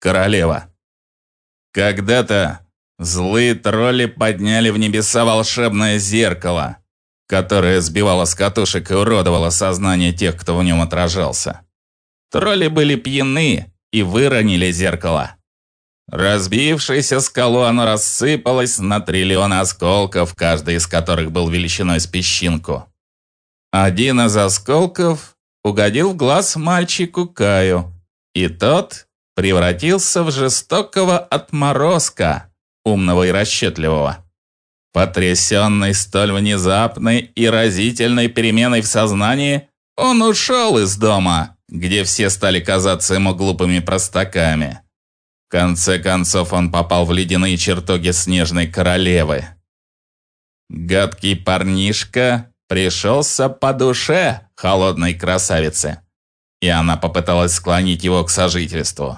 королева. Когда-то злые тролли подняли в небеса волшебное зеркало, которое сбивало с катушек и уродовало сознание тех, кто в нем отражался. Тролли были пьяны и выронили зеркало. Разбившееся скалу, оно рассыпалось на триллионы осколков, каждый из которых был величиной с песчинку. Один из осколков угодил в глаз мальчику Каю, и тот превратился в жестокого отморозка, умного и расчетливого. Потрясенный столь внезапной и разительной переменой в сознании, он ушел из дома, где все стали казаться ему глупыми простаками. В конце концов он попал в ледяные чертоги Снежной Королевы. Гадкий парнишка пришелся по душе холодной красавице, и она попыталась склонить его к сожительству.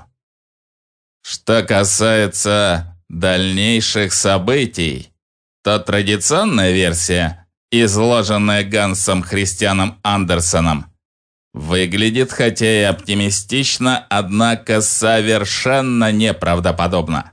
Что касается дальнейших событий, то традиционная версия, изложенная Гансом Христианом Андерсоном, выглядит хотя и оптимистично, однако совершенно неправдоподобно.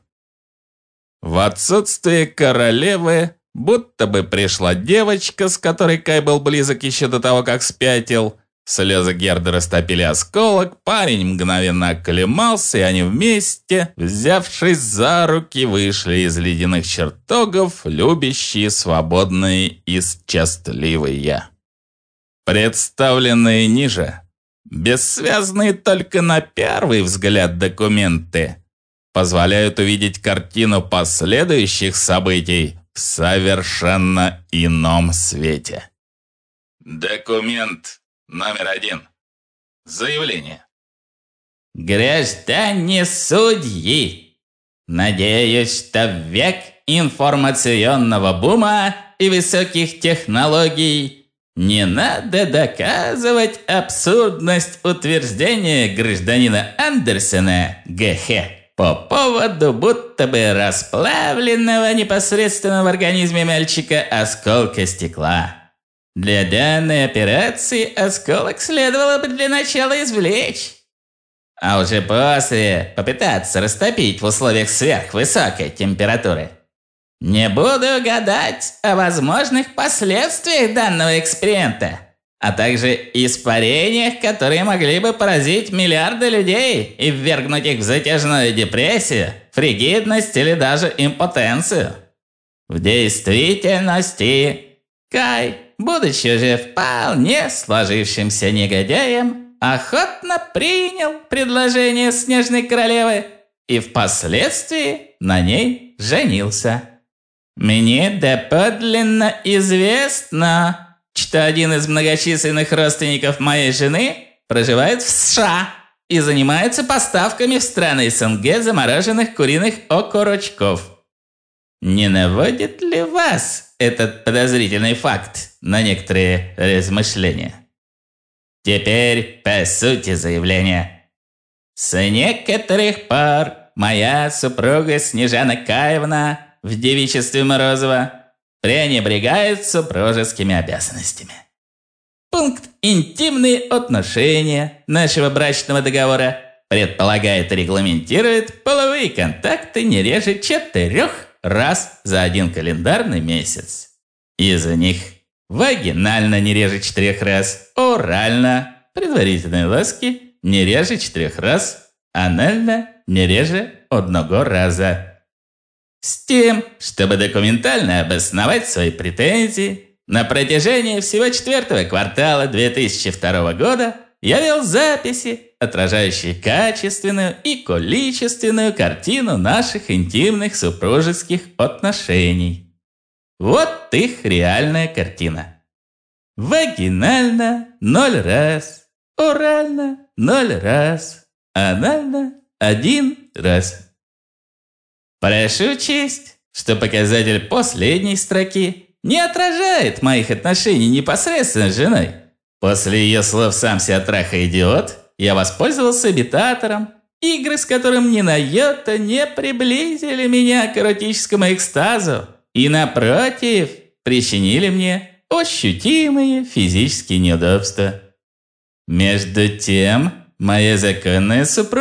В отсутствие королевы будто бы пришла девочка, с которой Кай был близок еще до того, как спятил. Слезы Герды растопили осколок, парень мгновенно оклемался, и они вместе, взявшись за руки, вышли из ледяных чертогов, любящие, свободные и счастливые. Представленные ниже, бессвязные только на первый взгляд документы, позволяют увидеть картину последующих событий в совершенно ином свете. Документ номер 1. Заявление. Граждане судьи, надеюсь, что в век информационного бума и высоких технологий не надо доказывать абсурдность утверждения гражданина Андерсона ГХ по поводу будто бы расплавленного непосредственно в организме мальчика осколка стекла. Для данной операции осколок следовало бы для начала извлечь, а уже после попытаться растопить в условиях сверхвысокой температуры. Не буду гадать о возможных последствиях данного эксперимента, а также испарениях, которые могли бы поразить миллиарды людей и ввергнуть их в затяжную депрессию, фригидность или даже импотенцию. В действительности, Кай, будучи уже вполне сложившимся негодяем, охотно принял предложение Снежной Королевы и впоследствии на ней женился. Мне доподлинно известно, что один из многочисленных родственников моей жены проживает в США и занимается поставками в страны СНГ замороженных куриных окорочков. Не наводит ли вас этот подозрительный факт на некоторые размышления? Теперь по сути заявления. С некоторых пор моя супруга Снежана Каевна в девичестве Морозова пренебрегает супружескими обязанностями. Пункт «Интимные отношения» нашего брачного договора предполагает и регламентирует половые контакты не реже 4 раз за один календарный месяц. Из них вагинально не реже 4 раз, орально, предварительные ласки не реже 4 раз, анально не реже 1 раза. С тем, чтобы документально обосновать свои претензии, на протяжении всего 4-го квартала 2002 года я вел записи, отражающие качественную и количественную картину наших интимных супружеских отношений. Вот их реальная картина. Вагинально 0 раз, орально 0 раз, анально 1 раз. Прошу учесть, что показатель последней строки не отражает моих отношений непосредственно с женой. После ее слов «сам себя трахай, идиот» я воспользовался имитатором, игры с которым ни на йота не приблизили меня к эротическому экстазу и, напротив, причинили мне ощутимые физические неудобства. Между тем, моя законная супруга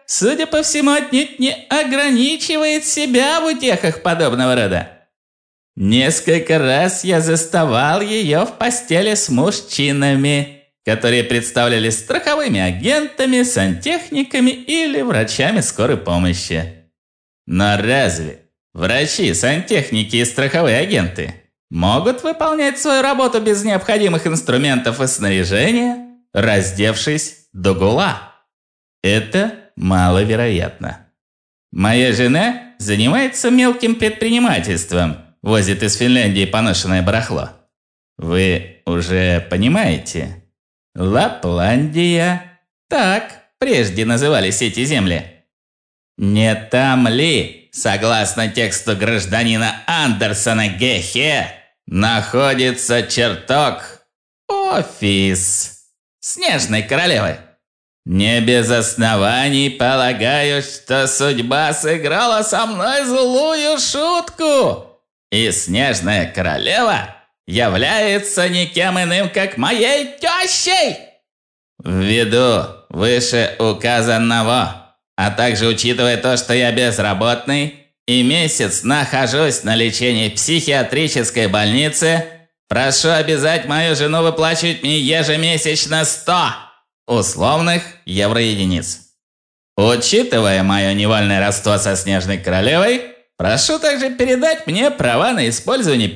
судя по всему, отнюдь не ограничивает себя в утехах подобного рода. Несколько раз я заставал ее в постели с мужчинами, которые представлялись страховыми агентами, сантехниками или врачами скорой помощи. Но разве врачи, сантехники и страховые агенты могут выполнять свою работу без необходимых инструментов и снаряжения, раздевшись догола? Это маловероятно. Моя жена занимается мелким предпринимательством, возит из Финляндии поношенное барахло. Вы уже понимаете? Лапландия. Так прежде назывались эти земли. Не там ли, согласно тексту гражданина Андерсона Гехе, находится чертог, офис Снежной Королевы? Не без оснований полагаю, что судьба сыграла со мной злую шутку, и Снежная Королева является никем иным, как моей тещей. Ввиду вышеуказанного, а также учитывая то, что я безработный и месяц нахожусь на лечении в психиатрической больнице, прошу обязать мою жену выплачивать мне ежемесячно 100 условных евроединиц. Учитывая мое невольное родство со Снежной Королевой, прошу также передать мне права на использование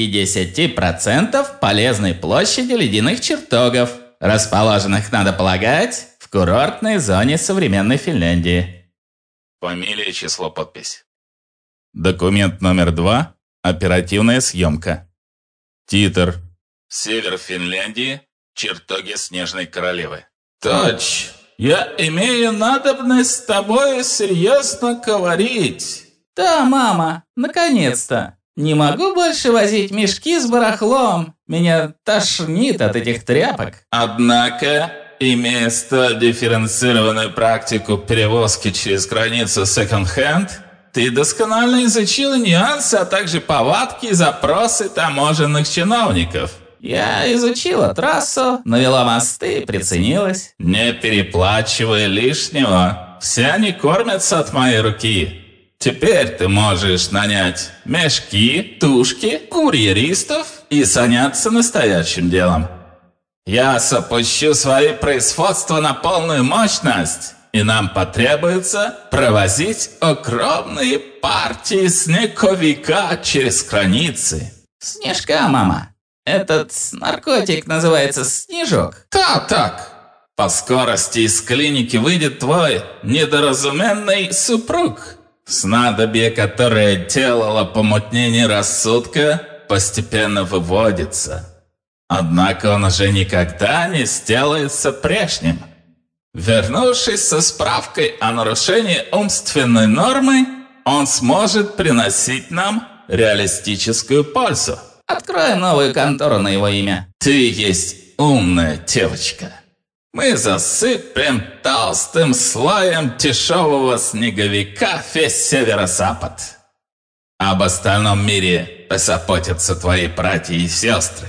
50% полезной площади ледяных чертогов, расположенных, надо полагать, в курортной зоне современной Финляндии. Фамилия, число, подпись. Документ номер 2. Оперативная съемка. Титр. Север Финляндии. Чертоги Снежной Королевы. Точ, я имею надобность с тобой серьезно говорить. Да, мама, наконец-то. Не могу больше возить мешки с барахлом. Меня тошнит от этих тряпок. Однако, имея столь дифференцированную практику перевозки через границу секонд-хенд, ты досконально изучила нюансы, а также повадки и запросы таможенных чиновников. Я изучила трассу, навела мосты, приценилась. Не переплачивай лишнего. Все они кормятся от моей руки. Теперь ты можешь нанять мешки, тушки, курьеристов и заняться настоящим делом. Я запущу свои производства на полную мощность, и нам потребуется провозить огромные партии снеговика через границы. Снежка, мама. Этот наркотик называется снежок. Да, так. По скорости из клиники выйдет твой недоразуменный супруг. Снадобье, которое делало помутнение рассудка, постепенно выводится. Однако он уже никогда не сделается прежним. Вернувшись со справкой о нарушении умственной нормы, он сможет приносить нам реалистическую пользу. Откроем новую контору на его имя. Ты есть умная девочка. Мы засыпем толстым слоем дешевого снеговика весь северо-запад. Об остальном мире позаботятся твои братья и сестры.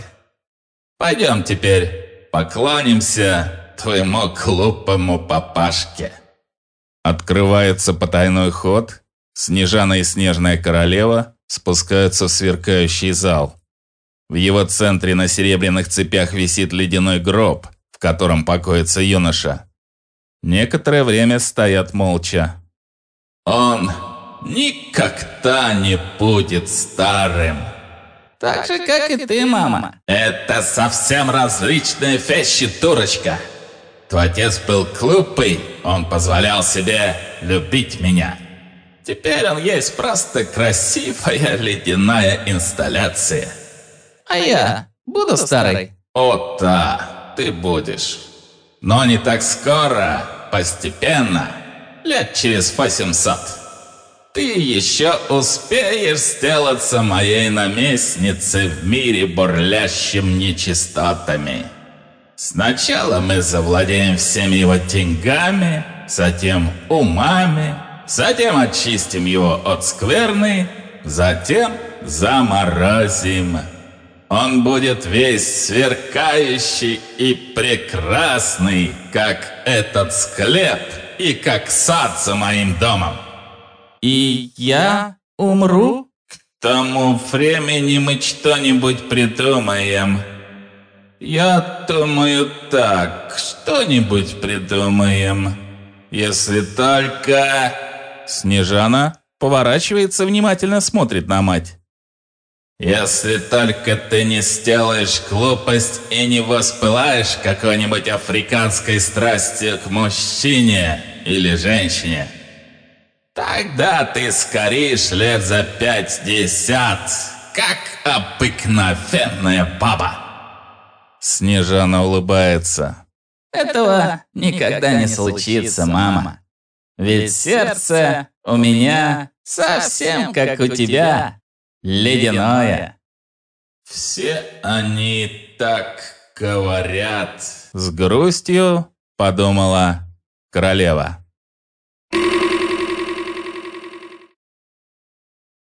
Пойдем теперь поклонимся твоему глупому папашке. Открывается потайной ход. Снежана и Снежная Королева спускаются в сверкающий зал. В его центре на серебряных цепях висит ледяной гроб, в котором покоится юноша. Некоторое время стоят молча. Он никогда не будет старым. Так же, как и ты, мама. Это совсем различные вещи, дурочка. Твой отец был глупый, он позволял себе любить меня. Теперь он есть просто красивая ледяная инсталляция. А я буду старой. О, да, ты будешь. Но не так скоро, постепенно, лет через 800. Ты еще успеешь сделаться моей наместницей в мире, бурлящим нечистотами. Сначала мы завладеем всеми его деньгами, затем умами, затем очистим его от скверны, затем заморозим. Он будет весь сверкающий и прекрасный, как этот склеп и как сад за моим домом. И я умру? К тому времени мы что-нибудь придумаем. Я думаю так, что-нибудь придумаем. Если только... Снежана поворачивается, внимательно смотрит на мать. Если только ты не сделаешь глупость и не воспылаешь какой-нибудь африканской страстью к мужчине или женщине. Тогда ты сгоришь лет за 50, как обыкновенная баба. Снежана улыбается. Этого никогда не случится, мама. Ведь сердце у меня совсем как у тебя, ледяное. Все они так говорят. С грустью подумала королева.